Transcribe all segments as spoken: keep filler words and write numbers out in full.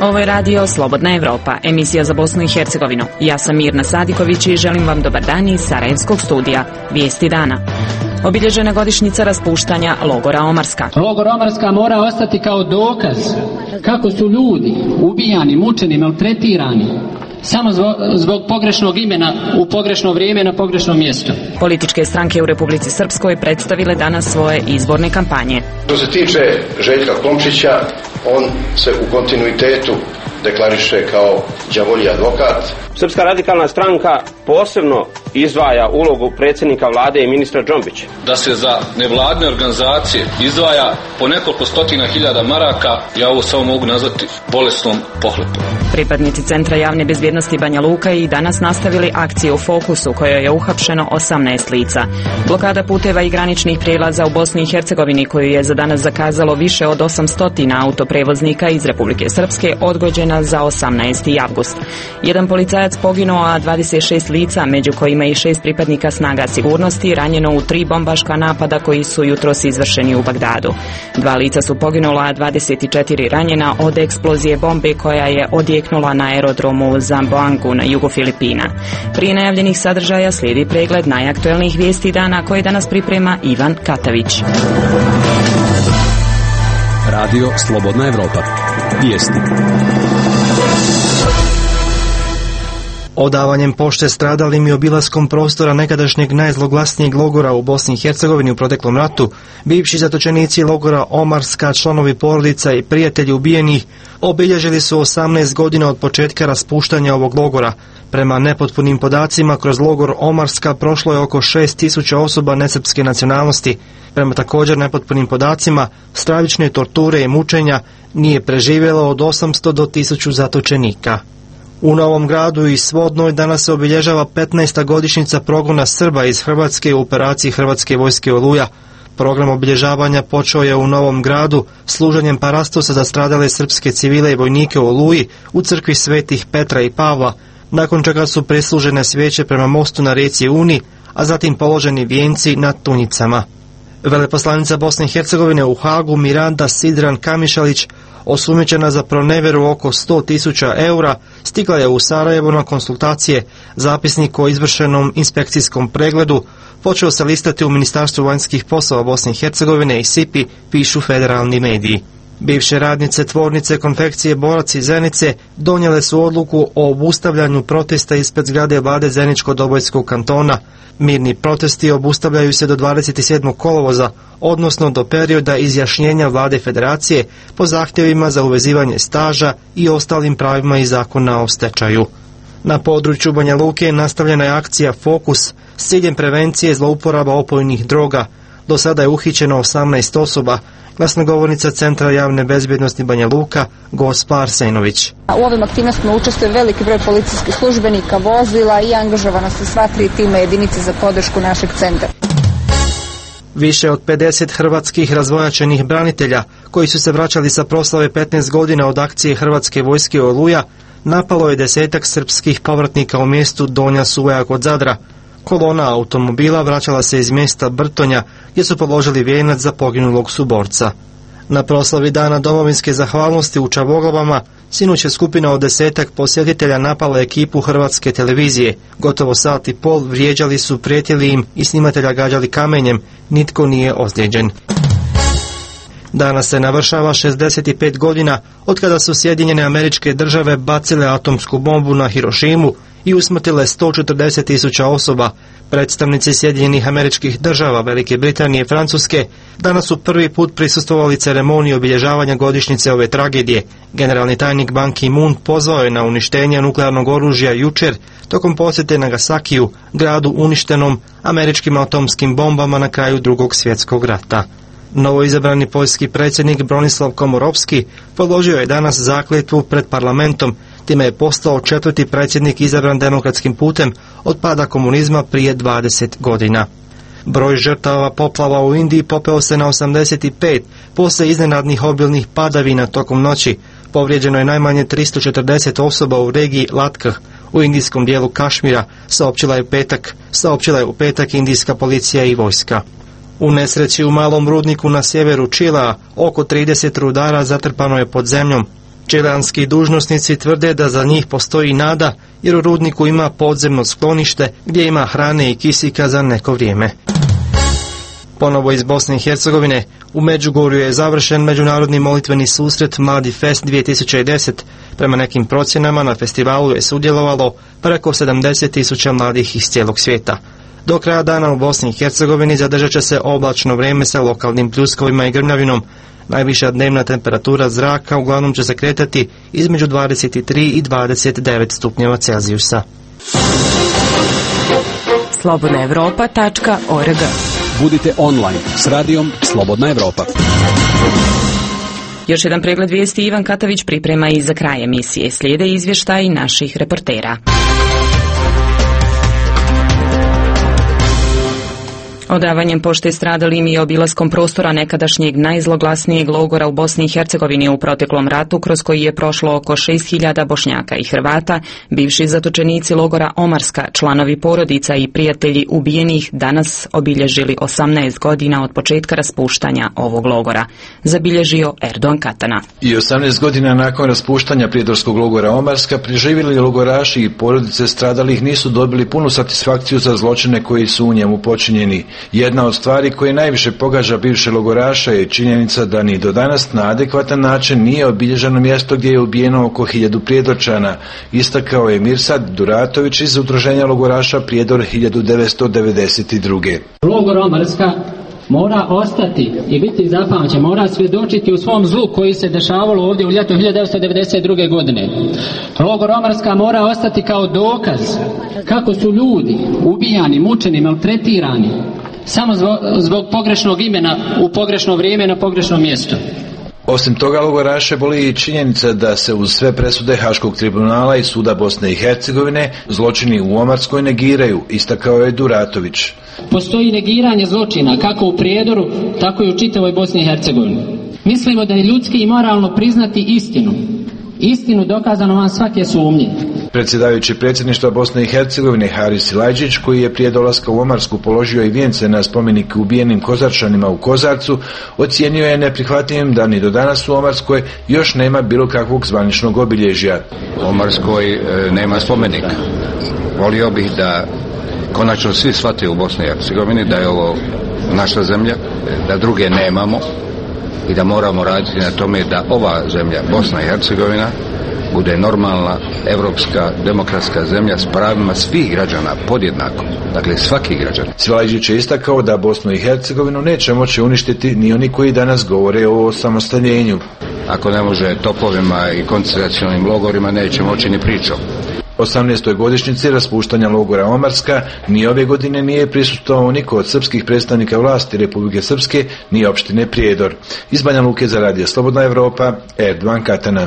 Ovo je radio Slobodna Evropa, emisija za Bosnu i Hercegovinu. Ja sam Mirna Sadiković i želim vam dobar dan iz Sarajevskog studija. Vijesti dana. Obilježena godišnjica raspuštanja logora Omarska. Logor Omarska mora ostati kao dokaz kako su ljudi ubijani, mučeni, maltretirani samo zbog, zbog pogrešnog imena u pogrešno vrijeme na pogrešnom mjestu. Političke stranke u Republici Srpskoj predstavile danas svoje izborne kampanje. Što se tiče Željka Komšića, on se u kontinuitetu deklariše kao đavolji advokat. Srpska radikalna stranka posebno izdvaja ulogu predsjednika vlade i ministra Džombića. Da se za nevladne organizacije izdvaja po nekoliko stotina hiljada maraka, ja ovo samo mogu nazvati bolesnom pohlepom. Pripadnici Centra javne bezbjednosti Banja Luka i danas nastavili akciju Fokus u kojoj je uhapšeno osamnaest lica. Blokada puteva i graničnih prijelaza u Bosni i Hercegovini koju je za danas zakazalo više od osamsto autoprevoznika iz Republike Srpske odgođena za osamnaesti avgust. Jedan policajac poginuo, a dvadeset šest lica, među kojima i šest pripadnika snaga sigurnosti, ranjeno u tri bombaška napada koji su jutros izvršeni u Bagdadu. Dva lica su poginula, a dvadeset četiri ranjena od eksplozije bombe koja je odjeknula na aerodromu Zamboangu na jugu Filipina. Prije najavljenih sadržaja slijedi pregled najaktuelnijih vijesti dana koje danas priprema Ivan Katavić. Radio Slobodna Evropa. Vijesti. Odavanjem pošte stradalim i obilaskom prostora nekadašnjeg najzloglasnijeg logora u Bosni i Hercegovini u proteklom ratu, bivši zatočenici logora Omarska, članovi porodica i prijatelji ubijenih obilježili su osamnaest godina od početka raspuštanja ovog logora. Prema nepotpunim podacima, kroz logor Omarska prošlo je oko šest tisuća osoba nesrpske nacionalnosti. Prema također nepotpunim podacima, stravične torture i mučenja nije preživjelo od osamsto do tisuću zatočenika. U Novom Gradu i Svodnoj danas se obilježava petnaesta godišnjica progona Srba iz Hrvatske u operaciji Hrvatske vojske Oluja. Program obilježavanja počeo je u Novom Gradu služenjem parastosa za stradale srpske civile i vojnike u Oluji u crkvi svetih Petra i Pavla, nakon čega su preslužene svijeće prema mostu na rijeci Uni, a zatim položeni vijenci na tunjicama. Veleposlanica Bosne i Hercegovine u Hagu Miranda Sidran Kamišalić, osumnjičena za proneveru oko sto tisuća eura, stigla je u Sarajevo na konsultacije. Zapisnik o izvršenom inspekcijskom pregledu počeo se listati u Ministarstvu vanjskih poslova Bosne i Hercegovine i S I P I, pišu federalni mediji. Bivše radnice tvornice konfekcije Borac iz Zenice donijele su odluku o obustavljanju protesta ispred zgrade vlade Zeničko-Dobojskog kantona. Mirni protesti obustavljaju se do dvadeset sedmog kolovoza, odnosno do perioda izjašnjenja vlade federacije po zahtjevima za uvezivanje staža i ostalim pravima iz zakona o stečaju. Na području Banja Luke nastavljena je akcija Fokus s ciljem prevencije zlouporaba opojnih droga. Do sada je uhićeno osamnaest osoba. Glasnogovornica Centra javne bezbjednosti Banja Luka, Gospa Arsenović. U ovim aktivnostima učestvuje veliki broj policijskih službenika, vozila i angažovano su sva tri tima jedinice za podršku našeg centra. Više od pedeset hrvatskih razvojačenih branitelja koji su se vraćali sa proslave petnaest godina od akcije Hrvatske vojske Oluja napalo je desetak srpskih povratnika u mjestu Donja Suvaja kod Zadra. Kolona automobila vraćala se iz mjesta Brtonja gdje su položili vijenac za poginulog suborca. Na proslavi Dana domovinske zahvalnosti u Čavoglavama sinoć je skupina od desetak posjetitelja napala ekipu Hrvatske televizije. Gotovo sat i pol vrijeđali su, prijetili im i snimatelja gađali kamenjem. Nitko nije ozlijeđen. Danas se navršava šezdeset pet godina od kada su Sjedinjene Američke Države bacile atomsku bombu na Hirošimu i usmrtile sto četrdeset tisuća osoba. Predstavnici Sjedinjenih Američkih Država, Velike Britanije i Francuske danas su prvi put prisustvovali ceremoniji obilježavanja godišnjice ove tragedije. Generalni tajnik Ban Ki-moon pozvao je na uništenje nuklearnog oružja jučer tokom posjete Nagasakiju, gradu uništenom američkim atomskim bombama na kraju Drugog svjetskog rata. Novoizabrani poljski predsjednik Bronislav Komorovski položio je danas zakletvu pred parlamentom, time je postao četvrti predsjednik izabran demokratskim putem od pada komunizma prije dvadeset godina. Broj žrtava poplava u Indiji popeo se na osamdeset pet poslije iznenadnih obilnih padavina tokom noći. Povrijeđeno je najmanje tristo četrdeset osoba u regiji Latkah u indijskom dijelu Kašmira, saopćila je petak, saopćila je u petak indijska policija i vojska. U nesreći u malom rudniku na sjeveru Čilea oko trideset rudara zatrpano je pod zemljom. Čileanski dužnosnici tvrde da za njih postoji nada jer u rudniku ima podzemno sklonište gdje ima hrane i kisika za neko vrijeme. Ponovo iz Bosne i Hercegovine, u Međugorju je završen međunarodni molitveni susret Mladi Fest dvije tisuće deset. Prema nekim procjenama na festivalu je sudjelovalo preko sedamdeset tisuća mladih iz cijelog svijeta. Do kraja dana u Bosni i Hercegovini zadržat će se oblačno vrijeme sa lokalnim pljuskovima i grmljavinom. Najviša dnevna temperatura zraka uglavnom će se kretati između dvadeset tri i dvadeset devet stupnjeva Celzijusa. slobodna evropa tačka org. Budite online s radijom Slobodna Evropa. Još jedan pregled vijesti Ivan Katavić priprema i za kraj emisije. Slijede izvještaji naših reportera. Odavanjem pošte stradalim i obilaskom prostora nekadašnjeg najzloglasnijeg logora u Bosni i Hercegovini u proteklom ratu, kroz koji je prošlo oko šest hiljada Bošnjaka i Hrvata, bivši zatočenici logora Omarska, članovi porodica i prijatelji ubijenih danas obilježili osamnaest godina od početka raspuštanja ovog logora, zabilježio Erdogan Katana. I osamnaest godina nakon raspuštanja prijedorskog logora Omarska, preživjeli logoraši i porodice stradalih nisu dobili punu satisfakciju za zločine koji su u njemu počinjeni. Jedna od stvari koje najviše pogađa bivše logoraša je činjenica da ni do danas na adekvatan način nije obilježeno mjesto gdje je ubijeno oko hiljadu prijedorčana, istakao je Mirsad Duratović iz udruženja logoraša Prijedor hiljadu devetsto devedeset druge. Logor Omarska mora ostati i biti zapamćen, mora svjedočiti u svom zlu koji se dešavalo ovdje u ljetu hiljadu devetsto devedeset druge. godine. Logor Omarska mora ostati kao dokaz kako su ljudi ubijani, mučeni, maltretirani samo zbog, zbog pogrešnog imena u pogrešno vrijeme na pogrešno mjesto. Osim toga, logoraše boli i činjenica da se uz sve presude Haškog tribunala i Suda Bosne i Hercegovine zločini u Omarskoj negiraju, istakao je Duratović. Postoji negiranje zločina kako u Prijedoru, tako i u čitavoj Bosni i Hercegovini. Mislimo da je ljudski i moralno priznati istinu. Istinu dokazano van svake sumnje. Predsjedavajući predsjedništva Bosne i Hercegovine Haris Silajđić, koji je prije dolaska u Omarsku položio i vijence na spomenik ubijenim Kozarčanima u Kozarcu, ocijenio je neprihvatljivim da ni do danas u Omarskoj još nema bilo kakvog zvaničnog obilježja. U Omarskoj e, nema spomenika. Volio bih da konačno svi shvate u Bosni i Hercegovini da je ovo naša zemlja, da druge nemamo i da moramo raditi na tome da ova zemlja, Bosna i Hercegovina, bude normalna, evropska, demokratska zemlja s pravima svih građana podjednako. Dakle, svaki građan. Silajđić je istakao da Bosnu i Hercegovinu neće moći uništiti ni oni koji danas govore o osamostaljenju. Ako ne može topovima i koncentracionim logorima, neće moći ni pričom. osamnaestoj godišnjici raspuštanja logora Omarska ni ove godine nije prisustvovao niko od srpskih predstavnika vlasti Republike Srpske ni opštine Prijedor. Iz Banja Luke za radio Slobodna Evropa, Erdogan Katana.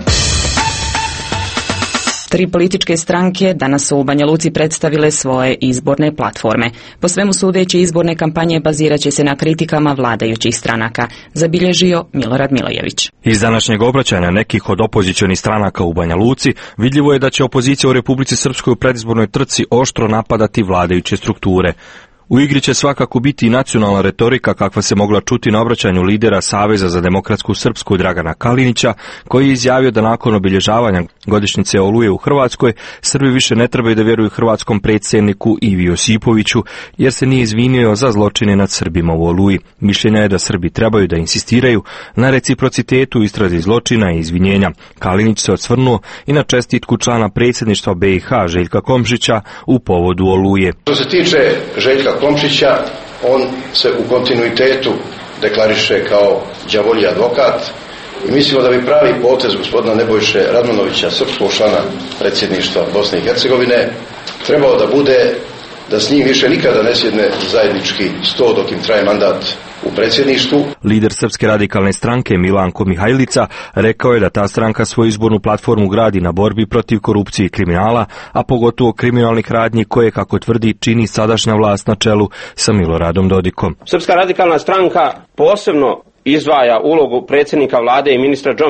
Tri političke stranke danas su u Banja Luci predstavile svoje izborne platforme. Po svemu sudeći, izborne kampanje bazirat će se na kritikama vladajućih stranaka, zabilježio Milorad Milojević. Iz današnjeg obraćanja nekih od opozicionih stranaka u Banja Luci vidljivo je da će opozicija u Republici Srpskoj u predizbornoj trci oštro napadati vladajuće strukture. U igri će svakako biti i nacionalna retorika kakva se mogla čuti na obraćanju lidera Saveza za demokratsku Srpsku Dragana Kalinića, koji je izjavio da nakon obilježavanja godišnjice Oluje u Hrvatskoj, Srbi više ne trebaju da vjeruju hrvatskom predsjedniku Ivi Josipoviću, jer se nije izvinio za zločine nad Srbima u Oluji. Mišljenja je da Srbi trebaju da insistiraju na reciprocitetu istrazi zločina i izvinjenja. Kalinić se osvrnuo i na čestitku člana predsjedništva B i H Željka Komšića u povodu Oluje. Što se tiče Željka Komšića, on se u kontinuitetu deklariše kao đavolji advokat i mislimo da bi pravi potez gospodina Nebojše Radmanovića, srpskog člana predsjedništva Bosne i Hercegovine, trebao da bude da s njim više nikada ne sjedne zajednički sto dok im traje mandat u predsjedništvu. Lider Srpske radikalne stranke Milanko Mihajlica rekao je da ta stranka svoju izbornu platformu gradi na borbi protiv korupcije i kriminala, a pogotovo kriminalnih radnji koje, kako tvrdi, čini sadašnja vlast na čelu sa Miloradom Dodikom. Srpska radikalna stranka posebno izdvaja ulogu predsjednika vlade i ministra Džombića.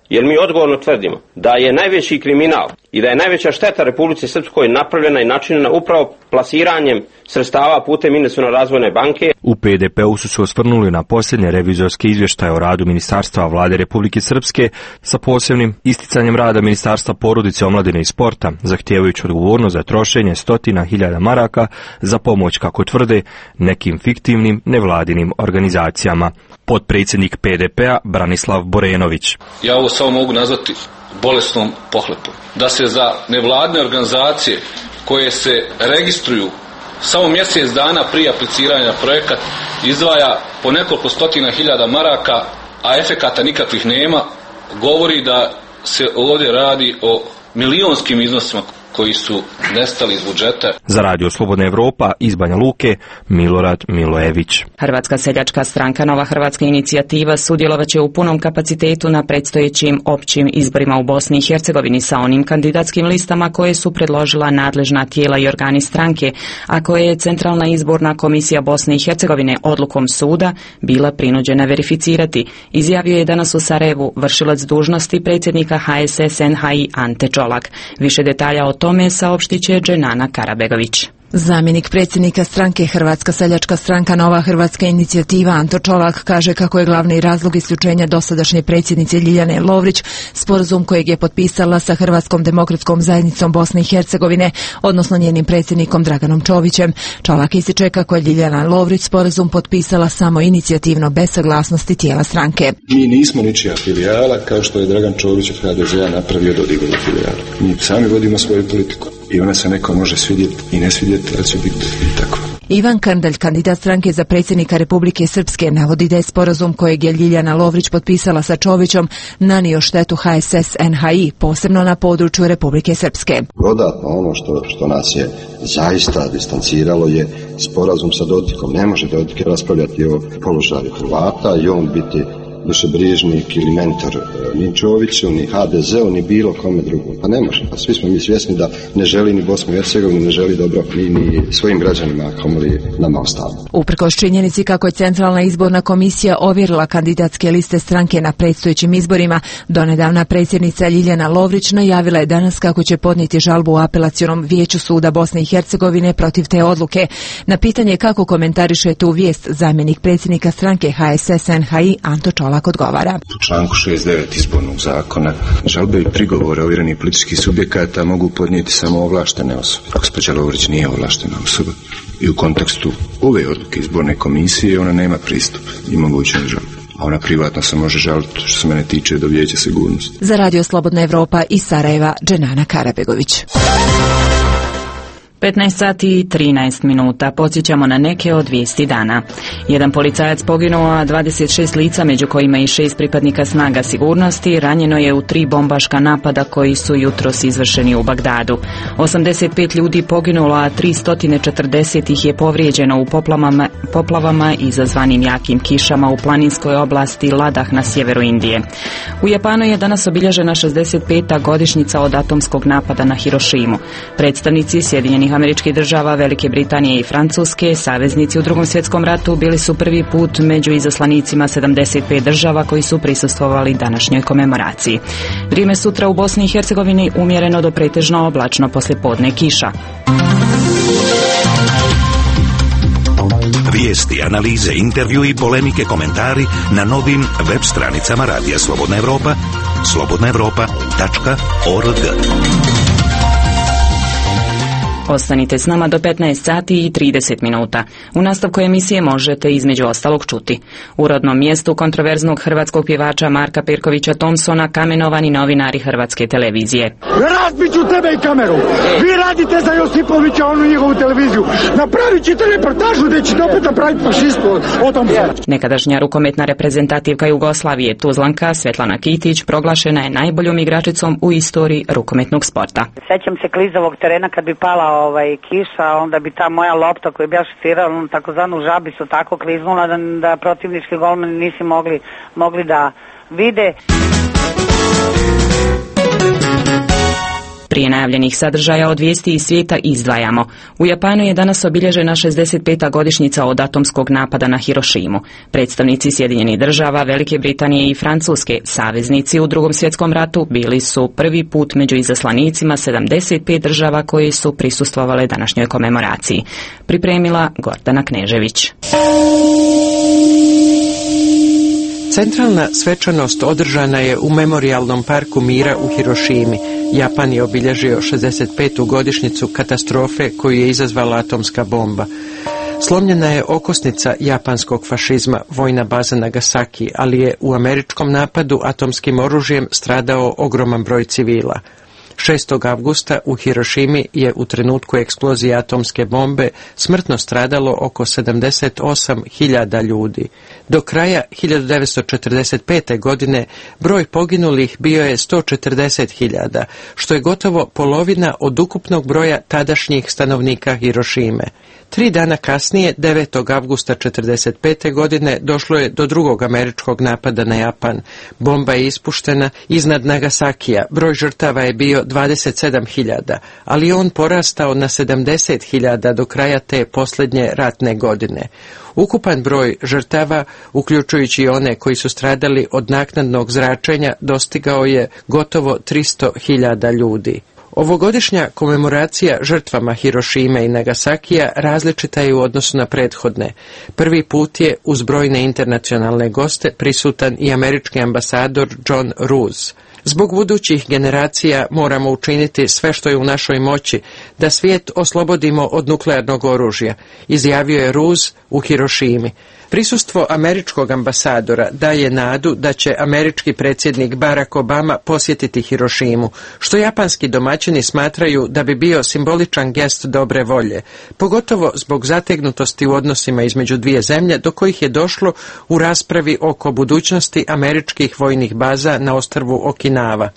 Jer mi odgovorno tvrdimo da je najveći kriminal i da je najveća šteta Republici Srpskoj napravljena i načinjena upravo plasiranjem sredstava putem Investicione razvojne banke. U P D P-u su se osvrnuli na posljednje revizorske izvještaje o radu Ministarstva vlade Republike Srpske sa posebnim isticanjem rada Ministarstva porodice, omladine i sporta, zahtijevajući odgovornost za trošenje stotina hiljada maraka za pomoć, kako tvrde, nekim fiktivnim nevladinim organizacijama. Potpredsjednik P D P-a Branislav Borenović. Ja ovo samo mogu nazvati bolesnom pohlepom. Da se za nevladine organizacije koje se registruju samo mjesec dana prije apliciranja projekat izdvaja po nekoliko stotina hiljada maraka, a efekata nikakvih nema, govori da se ovdje radi o milionskim iznosima koji su nestali iz budžeta. Za Radio Slobodna Evropa iz Banja Luke, Milorad Milojević. Hrvatska seljačka stranka Nova Hrvatska inicijativa sudjelovaće u punom kapacitetu na predstojećim općim izborima u Bosni i Hercegovini sa onim kandidatskim listama koje su predložila nadležna tijela i organi stranke, a koje je Centralna izborna komisija Bosne i Hercegovine odlukom suda bila prinuđena verificirati, izjavio je danas u Sarajevu vršilac dužnosti predsjednika H S S N H I Ante Čolak. Više detalja o tome saopštit će Dženana Karabegović. Zamjenik predsjednika stranke Hrvatska seljačka stranka Nova Hrvatska inicijativa Anto Čolak kaže kako je glavni razlog isključenja dosadašnje predsjednice Ljiljane Lovrić sporazum kojeg je potpisala sa Hrvatskom demokratskom zajednicom Bosne i Hercegovine, odnosno njenim predsjednikom Draganom Čovićem. Čolak ističe kako je Ljiljana Lovrić sporazum potpisala samo inicijativno bez saglasnosti tijela stranke. Mi nismo ničija filijala, kao što je Dragan Čović od H D Z-a napravio Dodigovu filijalu. Mi sami vodimo svoju politiku i ona se neko može svidjeti i ne svidjeti, ali će biti tako. Ivan Krndalj, kandidat stranke za predsjednika Republike Srpske, navodi da je sporazum kojeg je Ljiljana Lovrić potpisala sa Čovićom nanio štetu H S S N H I, posebno na području Republike Srpske. Dodatno ono što, što nas je zaista distanciralo je sporazum sa Dodikom. Ne može Dodik raspravljati o položaju Hrvata i on biti dušebrižnik ili mentor ni Čoviću, ni H D Z-u, ni bilo kome drugom. Pa ne može. Pa svi smo mi svjesni da ne želi ni Bosnu i Hercegovinu, ne želi dobro ni, ni svojim građanima, kamoli nama ostalo. Uprkos činjenici kako je Centralna izborna komisija ovjerila kandidatske liste stranke na predstojećim izborima, donedavna predsjednica Ljiljana Lovrić najavila je danas kako će podnijeti žalbu u apelacionom vijeću suda Bosne i Hercegovine protiv te odluke. Na pitanje kako komentariše tu vijest, zamjenik predsjednika stranke H S S N H I Anto Čolak odgovara. U članku šezdeset devet izbornog zakona žalbe i prigovore ovjerenih političkih subjekata mogu podnijeti samo ovlaštene osobe. Gospođa Lovrić nije ovlaštena osoba i u kontekstu ove odluke izborne komisije ona nema pristup i mogućnost žalbe. A ona privatno se može žaliti, što se mene tiče, do Vijeća sigurnosti. Za Radio Slobodna Evropa iz Sarajeva, Dženana Karabegović. petnaest sati i trinaest minuta. Podsjećamo na neke od vijesti dana. Jedan policajac poginuo, a dvadeset šest lica, među kojima i šest pripadnika snaga sigurnosti, ranjeno je u tri bombaška napada koji su jutros izvršeni u Bagdadu. osamdeset pet ljudi poginulo, a tristo četrdeset ih je povrijeđeno u poplavama, poplavama izazvanim jakim kišama u planinskoj oblasti Ladah na sjeveru Indije. U Japanu je danas obilježena šezdeset peta godišnjica od atomskog napada na Hirošimu. Predstavnici Sjedinjenih Američkih država, Velike Britanije i Francuske, saveznici u Drugom svjetskom ratu, bili su prvi put među izaslanicima sedamdeset pet država koji su prisustvovali današnjoj komemoraciji. Vrijeme sutra u Bosni i Hercegovini umjereno do pretežno oblačno, poslijepodne kiša. Vijesti, analize, intervju i polemike, komentari na novim web stranicama Radija Slobodna Evropa, slobodna evropa tačka org. Ostanite s nama do petnaest sati i trideset minuta. U nastavku emisije možete između ostalog čuti: u rodnom mjestu kontroverznog hrvatskog pjevača Marka Perkovića Thompsona kamenovani novinari Hrvatske televizije. Razbit ću tebe i kameru. Vi radite za Josipovića onu njegovu televiziju. Napravit ćete reportažu da ćete opet napraviti fašistu o Thompsonu. Nekadašnja rukometna reprezentativka Jugoslavije Tuzlanka Svetlana Kitić proglašena je najboljom igračicom u istoriji rukometnog sporta. Sećam se klizavog terena kad bi pala ovaj kiša, onda bi ta moja lopta koju bi ja šutirala, takozvanu žabicu, tako kliznula da, da protivnički golmani nisi mogli, mogli da vide. Prije najavljenih sadržaja od vijesti iz svijeta izdvajamo. U Japanu je danas obilježena šezdeset peta godišnjica od atomskog napada na Hirošimu. Predstavnici Sjedinjenih država, Velike Britanije i Francuske, saveznici u Drugom svjetskom ratu, bili su prvi put među izaslanicima sedamdeset pet država koji su prisustvovale današnjoj komemoraciji. Pripremila Gordana Knežević. Centralna svečanost održana je u Memorijalnom parku mira u Hirošimi. Japan je obilježio šezdeset petu godišnjicu katastrofe koju je izazvala atomska bomba. Slomljena je okosnica japanskog fašizma, vojna baza Nagasaki, ali je u američkom napadu atomskim oružjem stradao ogroman broj civila. šestog avgusta u Hirošimi je u trenutku eksplozije atomske bombe smrtno stradalo oko sedamdeset osam hiljada ljudi. Do kraja hiljadu devetsto četrdeset pete. godine broj poginulih bio je sto četrdeset hiljada, što je gotovo polovina od ukupnog broja tadašnjih stanovnika Hirošime. Tri dana kasnije, devetog avgusta četrdeset pete. godine, došlo je do drugog američkog napada na Japan. Bomba je ispuštena iznad Nagasakija. Broj žrtava je bio dvadeset sedam hiljada, ali on porastao na sedamdeset hiljada do kraja te posljednje ratne godine. Ukupan broj žrtava, uključujući i one koji su stradali od naknadnog zračenja, dostigao je gotovo tristo hiljada ljudi. Ovogodišnja komemoracija žrtvama Hirošime i Nagasakija različita je u odnosu na prethodne. Prvi put je uz brojne internacionalne goste prisutan i američki ambasador John Roos. Zbog budućih generacija moramo učiniti sve što je u našoj moći da svijet oslobodimo od nuklearnog oružja, izjavio je Roos u Hirošimi. Prisustvo američkog ambasadora daje nadu da će američki predsjednik Barack Obama posjetiti Hirošimu, što japanski domaćini smatraju da bi bio simboličan gest dobre volje, pogotovo zbog zategnutosti u odnosima između dvije zemlje do kojih je došlo u raspravi oko budućnosti američkih vojnih baza na ostrvu Okinawa.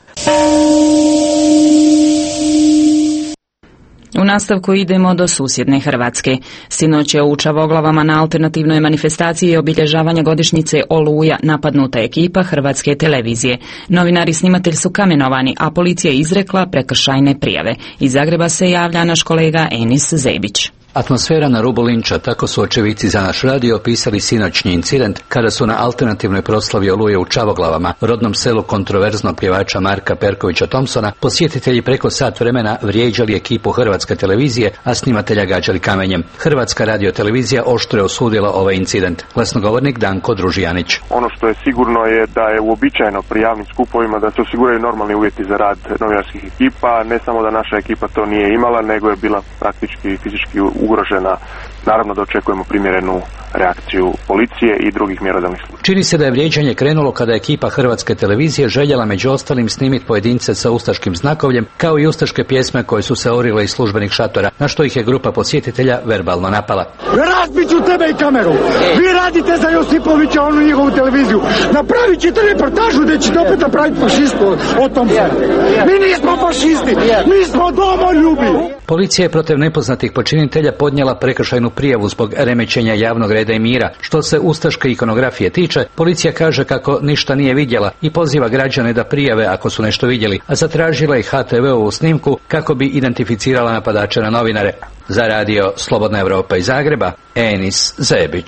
U nastavku idemo do susjedne Hrvatske. Sinoć je u Čavoglavama na alternativnoj manifestaciji obilježavanja godišnjice Oluja napadnuta ekipa Hrvatske televizije. Novinari i snimatelj su kamenovani, a policija je izrekla prekršajne prijave. Iz Zagreba se javlja naš kolega Enis Zebić. Atmosfera na rubu linča, tako su očevici za naš radio opisali sinoćnji incident kada su na alternativnoj proslavi Oluje u Čavoglavama, rodnom selu kontroverznog pjevača Marka Perkovića Thompsona, posjetitelji preko sat vremena vrijeđali ekipu Hrvatske televizije, a snimatelja gađali kamenjem. Hrvatska radiotelevizija oštro je osudila ovaj incident. Glasnogovornik Danko Družijanić. Ono što je sigurno je da je uobičajeno pri javnim skupovima da se osiguraju normalni uvjeti za rad novinarskih ekipa, ne samo da naša ekipa to nije imala, nego je bila praktički fizički ugrožena. Naravno da očekujemo primjerenu reakciju policije i drugih mjerodavnih službi. Čini se da je vrijeđanje krenulo kada je ekipa Hrvatske televizije željela među ostalim snimiti pojedince sa ustaškim znakovljem, kao i ustaške pjesme koje su se orile iz službenih šatora, na što ih je grupa posjetitelja verbalno napala. Razbit ću tebe i kameru! Vi radite za Josipovića, onu njihovu televiziju. Napravit ćete reportažu gdje ćete opet napraviti fašistu o tom se. Mi nismo fašisti, mi smo domoljubi! Policija je protiv nepoznatih počinitelja podnijela prekršajnu prijavu zbog remećenja javnog reda i mira. Što se ustaške ikonografije tiče, policija kaže kako ništa nije vidjela i poziva građane da prijave ako su nešto vidjeli, a zatražila je ha te ve-ovu snimku kako bi identificirala napadače na novinare. Za radio Slobodna Evropa iz Zagreba, Enis Zebić.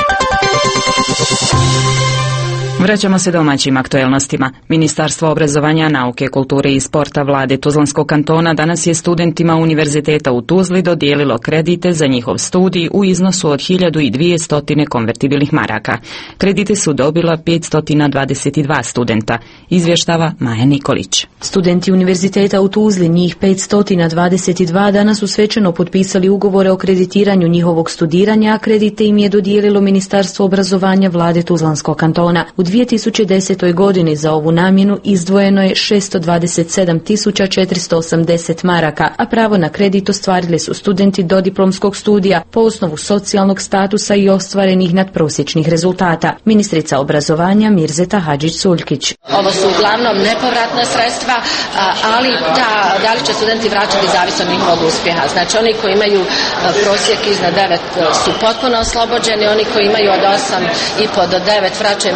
Vraćamo se domaćim aktuelnostima. Ministarstvo obrazovanja, nauke, kulture i sporta vlade Tuzlanskog kantona danas je studentima Univerziteta u Tuzli dodijelilo kredite za njihov studij u iznosu od hiljadu dvjesto konvertibilnih maraka. Kredite su dobila petsto dvadeset dva studenta, izvještava Maja Nikolić. Studenti Univerziteta u Tuzli, njih petsto dvadeset dva, danas su svečano potpisali ugovore o kreditiranju njihovog studiranja, a kredite im je dodijelilo Ministarstvo obrazovanja vlade Tuzlanskog kantona. U dvije tisuće desetoj. godini za ovu namjenu izdvojeno je šesto dvadeset sedam tisuća četiristo osamdeset maraka, a pravo na kredit ostvarili su studenti dodiplomskog studija po osnovu socijalnog statusa i ostvarenih nadprosječnih rezultata. Ministrica obrazovanja Mirzeta Hadžić-Suljkić. Ovo su uglavnom nepovratna sredstva, ali da, da li će studenti vraćati zavisi od njihovog uspjeha. Znači oni koji imaju prosjek iznad devet su potpuno oslobođeni, oni koji imaju od osam i po do devet vraćaju možda deset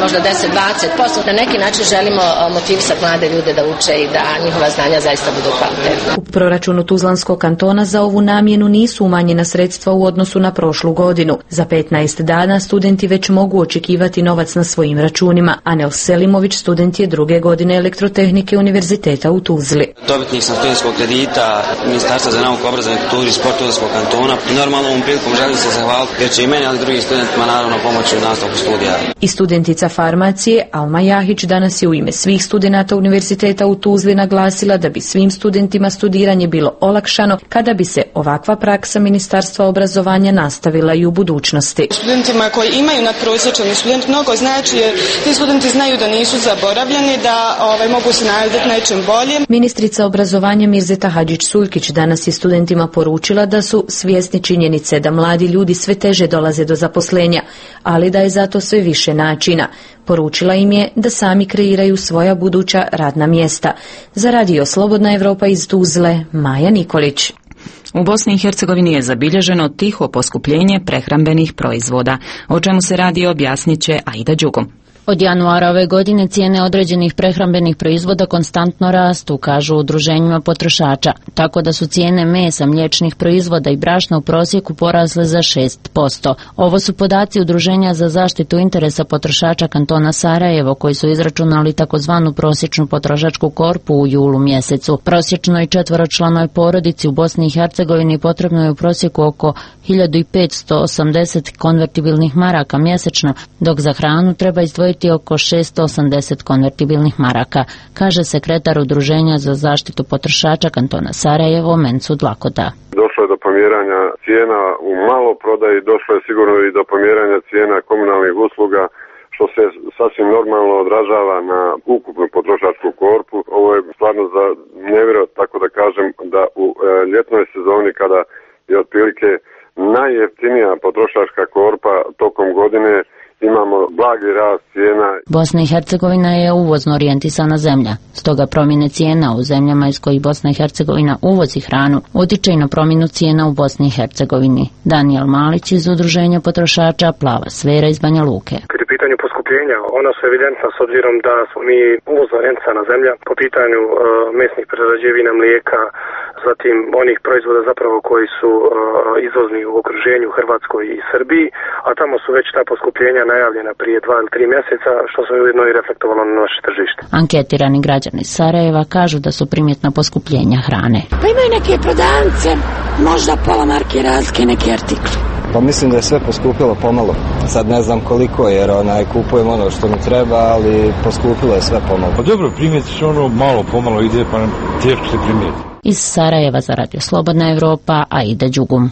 deset, dvadeset posto. Na neki način želimo motivisati mlade ljude da uče i da njihova znanja zaista budu kvalitetna. U proračunu Tuzlanskog kantona za ovu namjenu nisu umanjena sredstva u odnosu na prošlu godinu. Za petnaest dana studenti već mogu očekivati novac na svojim računima. Anel Selimović student je druge godine elektrotehnike Univerziteta u Tuzli. Dobitnik sam studentskog kredita Ministarstva za nauku, obrazovanje, kulturu i sport Tuzlanskog kantona. Normalno ovom prilikom želim se zahvaliti jer će i meni, ali i drugim studentima naravno pomoći u nastavku studija. I studentica farmacije Alma Jahić danas je u ime svih studenata Univerziteta u Tuzli naglasila da bi svim studentima studiranje bilo olakšano kada bi se ovakva praksa Ministarstva obrazovanja nastavila i u budućnosti. Studentima koji imaju nadprosječan student mnogo znači jer ti studenti znaju da nisu zaboravljeni, da ovaj, mogu se nadati nečem boljem. Ministrica obrazovanja Mirzeta Hadžić-Sulkić danas je studentima poručila da su svjesni činjenice da mladi ljudi sve teže dolaze do zaposlenja, ali da je zato sve više načina. Poručila im je da sami kreiraju svoja buduća radna mjesta. Za Radio Slobodna Evropa iz Tuzle, Maja Nikolić. U Bosni i Hercegovini je zabilježeno tiho poskupljenje prehrambenih proizvoda. O čemu se radi objasnit će Aida Đugom. Od januara ove godine cijene određenih prehrambenih proizvoda konstantno rastu, kažu u udruženjima potrošača, tako da su cijene mesa, mliječnih proizvoda i brašna u prosjeku porasle za šest posto. Ovo su podaci Udruženja za zaštitu interesa potrošača kantona Sarajevo, koji su izračunali takozvanu prosječnu potrošačku korpu u julu mjesecu. Prosječnoj četvoročlanoj porodici u Bosni i Hercegovini potrebno je u prosjeku oko hiljadu petsto osamdeset konvertibilnih maraka mjesečno, dok za hranu treba izdvojiti oko šesto osamdeset konvertibilnih maraka, kaže sekretar Udruženja za zaštitu potrošača kantona Sarajevo Mensud Lakoda. Došlo je do pomjeranja cijena u maloprodaji, došlo je sigurno i do pomjeranja cijena komunalnih usluga, što se sasvim normalno odražava na ukupnu potrošačku korpu. Ovo je stvarno za nevjerojatno, tako da kažem, da u e, ljetnoj sezoni kada je otprilike najjeftinija potrošačka korpa tokom godine, imamo blagi rast cijena. Bosna i Hercegovina je uvozno orijentisana zemlja, stoga promjene cijena u zemljama iz kojih Bosna i Hercegovina uvozi hranu utječe i na promjenu cijena u Bosni i Hercegovini. Daniel Malić iz Udruženja potrošača Plava sfera iz Banja Luke. Kad je pitanje poskupljenja, ona su evidentna s obzirom da smo mi uvozno orijentisana zemlja po pitanju uh, mesnih prerađevina, mlijeka, zatim onih proizvoda zapravo koji su uh, izvozni u okruženju Hrvatskoj i Srbiji, a tamo su već ta poskupljenja najavljena prije dva ili tri mjeseca, što se ujedno i reflektovalo na naše tržište. Anketirani građani Sarajeva kažu da su primjetna poskupljenja hrane. Pa imaju neke prodavnice, možda pola marke razlike neki artikli. Pa mislim da je sve poskupilo pomalo. Sad ne znam koliko, jer onaj kupujem ono što mi treba, ali poskupilo je sve pomalo. Pa dobro, primijeti ono malo pomalo ide, pa teško se primijeti. Iz Sarajeva za Radio Slobodna Evropa, Aida Đugum.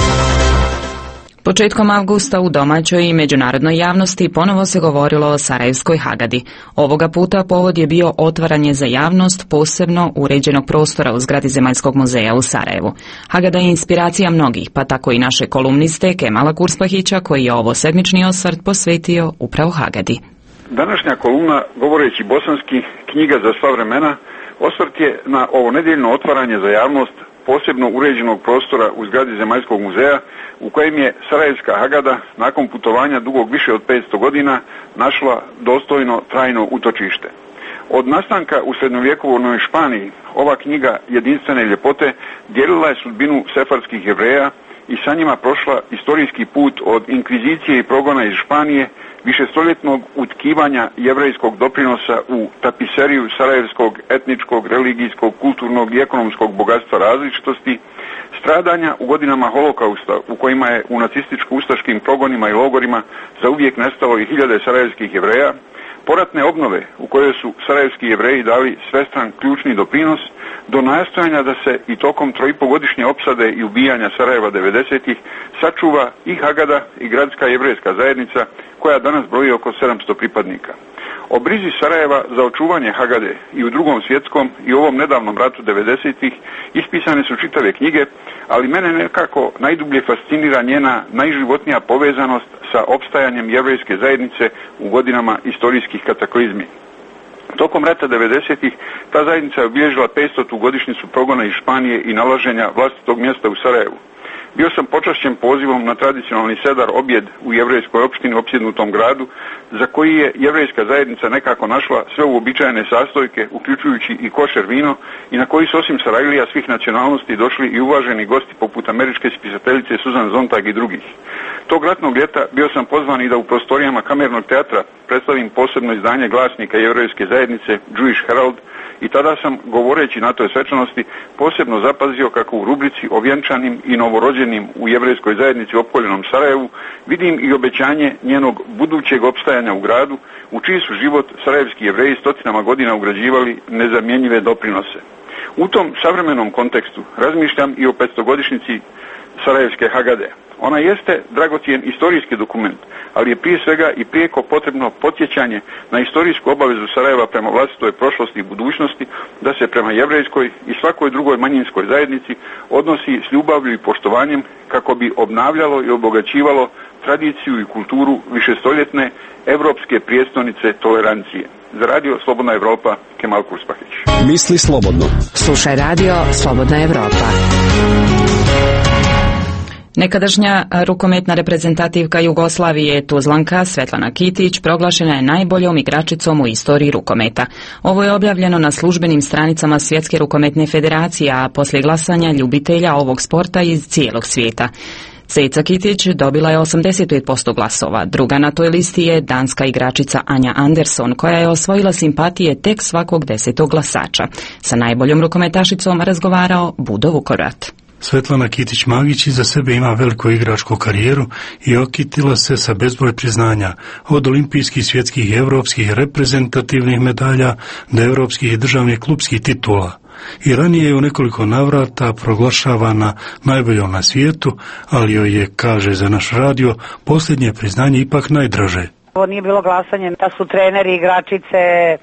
Početkom avgusta u domaćoj i međunarodnoj javnosti ponovo se govorilo o Sarajevskoj Hagadi. Ovoga puta povod je bio otvaranje za javnost posebno uređenog prostora u zgradi Zemaljskog muzeja u Sarajevu. Hagada je inspiracija mnogih, pa tako i naše kolumniste Kemala Kurspahića, koji je ovo sedmični osvrt posvetio upravo Hagadi. Današnja kolumna, govoreći bosanski, knjiga za sva vremena, osvrt je na ovo nedjeljno otvaranje za javnost posebno uređenog prostora u zgradi Zemaljskog muzeja, u kojem je Sarajevska Hagada nakon putovanja dugog više od petsto godina našla dostojno trajno utočište. Od nastanka u srednjovjekovnoj Španiji ova knjiga jedinstvene ljepote dijelila je sudbinu sefardskih Jevreja i sa njima prošla istorijski put od inkvizicije i progona iz Španije, višestoljetnog utkivanja jevrejskog doprinosa u tapiseriju sarajevskog etničkog, religijskog, kulturnog i ekonomskog bogatstva različitosti, stradanja u godinama holokausta u kojima je u nacističko-ustaškim progonima i logorima zauvijek nestalo i hiljade sarajevskih Jevreja, poratne obnove u kojoj su sarajevski Jevreji dali svestran ključni doprinos, do nastojanja da se i tokom troipogodišnje opsade i ubijanja Sarajeva devedesetih sačuva i Hagada i gradska jevrejska zajednica koja danas broji oko sedamsto pripadnika. O brizi Sarajeva za očuvanje Hagade i u Drugom svjetskom i u ovom nedavnom ratu devedesetih ispisane su čitave knjige, ali mene nekako najdublje fascinira njena najživotnija povezanost sa opstajanjem jevrejske zajednice u godinama istorijskih kataklizmi. Tokom rata devedesetih ta zajednica je obilježila petstotu godišnjicu progona iz Španije i nalaženja vlastitog mjesta u Sarajevu. Bio sam počašćen pozivom na tradicionalni sedar objed u jevrejskoj opštini opsjednutom gradu, za koji je jevrejska zajednica nekako našla sve uobičajene sastojke, uključujući i košer vino, i na koji su osim Sarajlija svih nacionalnosti došli i uvaženi gosti poput američke spisateljice Susan Sontag i drugih. Tog ratnog ljeta bio sam pozvan i da u prostorijama Kamernog teatra predstavim posebno izdanje glasnika jevrejske zajednice Jewish Herald, i tada sam, govoreći na toj svečanosti, posebno zapazio kako u rubrici o vjenčanim i novorođenim u jevrejskoj zajednici u opkoljenom Sarajevu vidim i obećanje njenog budućeg opstajanja u gradu, u čiji su život sarajevski jevreji stotinama godina ugrađivali nezamjenjive doprinose. U tom savremenom kontekstu razmišljam i o petstogodišnjici Sarajevske Hagade. Ona jeste dragocjen istorijski dokument, ali je prije svega i prijeko potrebno podsjećanje na istorijsku obavezu Sarajeva prema vlastitoj prošlosti i budućnosti, da se prema jevrejskoj i svakoj drugoj manjinskoj zajednici odnosi s ljubavlju i poštovanjem kako bi obnavljalo i obogaćivalo tradiciju i kulturu višestoljetne evropske prijestolnice tolerancije. Za radio Slobodna Evropa, Kemal Kurspahić. Misli slobodno. Slušaj radio Slobodna Evropa. Nekadašnja rukometna reprezentativka Jugoslavije Tuzlanka Svetlana Kitić proglašena je najboljom igračicom u istoriji rukometa. Ovo je objavljeno na službenim stranicama Svjetske rukometne federacije, a poslije glasanja ljubitelja ovog sporta iz cijelog svijeta. Ceca Kitić dobila je osamdeset pet posto glasova. Druga na toj listi je danska igračica Anja Anderson, koja je osvojila simpatije tek svakog desetog glasača. Sa najboljom rukometašicom razgovarao Budo Vukorat. Svetlana Kitić-Magić iza sebe ima veliku igračku karijeru i okitila se sa bezbroj priznanja, od olimpijskih, svjetskih i evropskih reprezentativnih medalja do evropskih i državnih klubskih titula. I ranije je u nekoliko navrata proglašavana najboljom na svijetu, ali joj je, kaže za naš radio, posljednje priznanje ipak najdraže. Ovo nije bilo glasanje, da su treneri, igračice,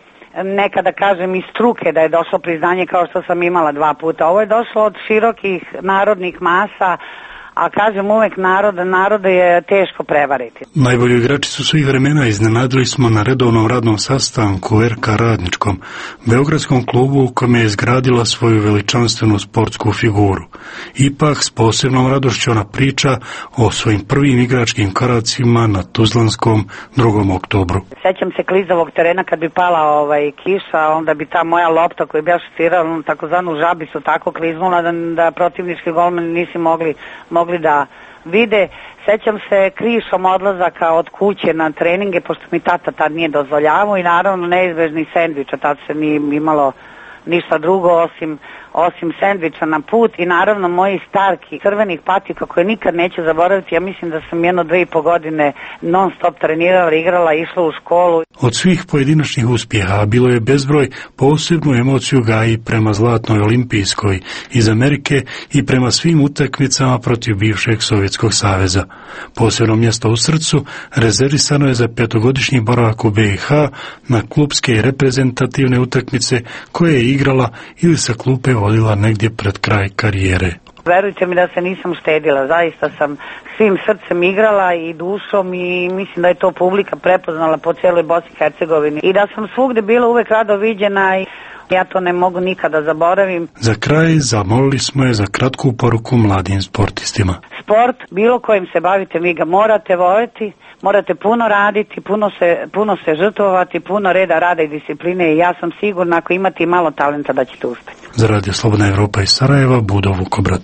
nekada kažem iz struke da je došlo priznanje kao što sam imala dva puta. Ovo je došlo od širokih narodnih masa, a kažem uvek narod, narod je teško prevariti. Najbolju igračicu svih vremena iznenadili smo na redovnom radnom sastanku u R K Radničkom, beogradskom klubu u kojem je izgradila svoju veličanstvenu sportsku figuru. Ipak s posebnom radošću ona priča o svojim prvim igračkim koracima na Tuzlanskom drugom oktobru. Sećam se klizavog terena kad bi pala ovaj kiša, onda bi ta moja lopta koju bi ja šutirala, takozvanu žabicu, tako kliznula da, da protivnički golmani nisi mogli mogli da vide. Sećam se krišom odlazaka od kuće na treninge, pošto mi tata tad nije dozvoljavao, i naravno neizbežni sendvič, a tad se nije imalo ništa drugo osim, osim sendviča na put, i naravno moji starki crvenih patika koje nikad neću zaboraviti. Ja mislim da sam jedno dve i po godine non stop trenirala, igrala, išla u školu. Od svih pojedinačnih uspjeha bilo je bezbroj, posebnu emociju gaji prema Zlatnoj olimpijskoj iz Amerike i prema svim utakmicama protiv bivšeg Sovjetskog saveza. Posebno mjesto u srcu rezervisano je za petogodišnji boravak u B i H na klubske i reprezentativne utakmice koje je igrala ili sa klupe vodila negdje pred kraj karijere. Verujte mi da se nisam štedila, zaista sam svim srcem igrala i dušom, i mislim da je to publika prepoznala po cijeloj Bosni i Hercegovini, i da sam svugdje bila uvek rado viđena i ja to ne mogu nikada zaboravim. Za kraj zamolili smo je za kratku poruku mladim sportistima. Sport, bilo kojim se bavite, vi ga morate voljeti, morate puno raditi, puno se, puno se žrtvovati, puno reda, rada i discipline, i ja sam sigurna ako imate i malo talenta da ćete uspjeti. Za radio Slobodna Evropa iz Sarajeva, Budo Vukobrat.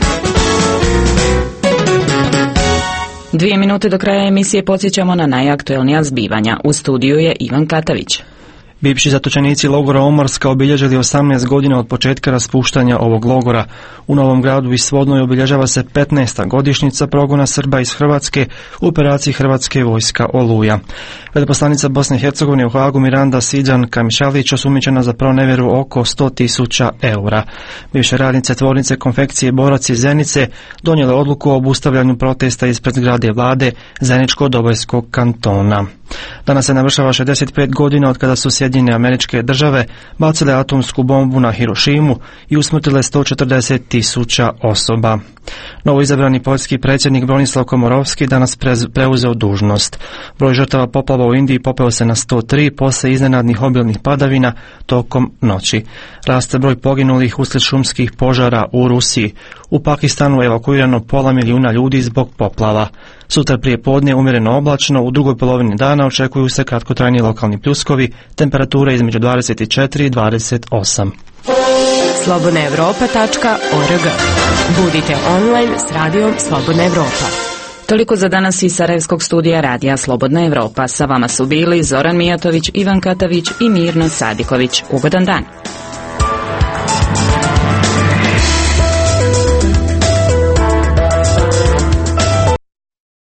Dvije minute do kraja emisije podsjećamo na najaktuelnija zbivanja. U studiju je Ivan Katavić. Bivši zatočenici logora Omorska obilježili osamnaest godina od početka raspuštanja ovog logora. U Novom Gradu i Svodnoj obilježava se petnaesta godišnjica progona Srba iz Hrvatske u operaciji Hrvatske vojska Oluja. Veleposlanica Bosne i Hercegovine u Hagu Miranda Siđan Kamišalić osumnjičena za pronevjeru oko sto tisuća eura. Bivše radnice tvornice konfekcije Borac iz Zenice donijele odluku o obustavljanju protesta ispred zgrade vlade Zeničko-Dobojskog kantona. Danas se navršava šezdeset pet godina od kada su Sjedinjene Američke Države bacile atomsku bombu na Hirošimu i usmrtile sto četrdeset tisuća osoba. Novoizabrani poljski predsjednik Bronislav Komorovski danas preuzeo dužnost. Broj žrtava poplava u Indiji popeo se na sto tri posle iznenadnih obilnih padavina tokom noći. Raste broj poginulih uslijed šumskih požara u Rusiji. U Pakistanu je evakuirano pola milijuna ljudi zbog poplava. Sutra prije podne umjereno oblačno, u drugoj polovini dana očekuju se kratkotrajni lokalni pljuskovi, temperature između dvadeset četiri i dvadeset osam. slobodna europa tačka org. Budite online s radijom Slobodna Evropa. Toliko za danas iz Sarajevskog studija Radija Slobodna Evropa. Sa vama su bili Zoran Mijatović, Ivan Katavić i Mirno Sadiković. Ugodan dan.